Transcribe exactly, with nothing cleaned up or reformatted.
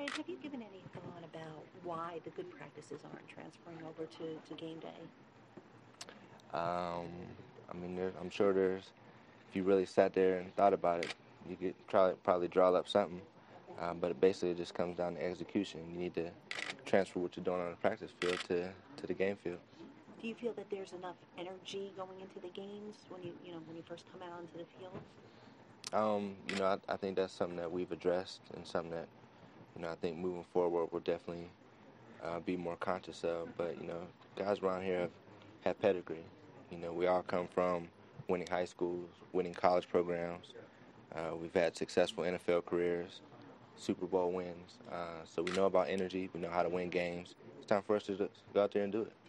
Brian, have you given any thought about why the good practices aren't transferring over to, to game day? Um, I mean, there, I'm sure there's, if you really sat there and thought about it, you could try, probably draw up something. Um, but it basically just comes down to execution. You need to transfer what you're doing on the practice field to, to the game field. Do you feel that there's enough energy going into the games when you you know when you first come out into the field? Um, you know, I, I think that's something that we've addressed and something that, you know, I think moving forward we'll definitely uh, be more conscious of. But, you know, guys around here have, have pedigree. You know, we all come from winning high schools, winning college programs. Uh, we've had successful N F L careers, Super Bowl wins. Uh, so we know about energy. We know how to win games. It's time for us to go out there and do it.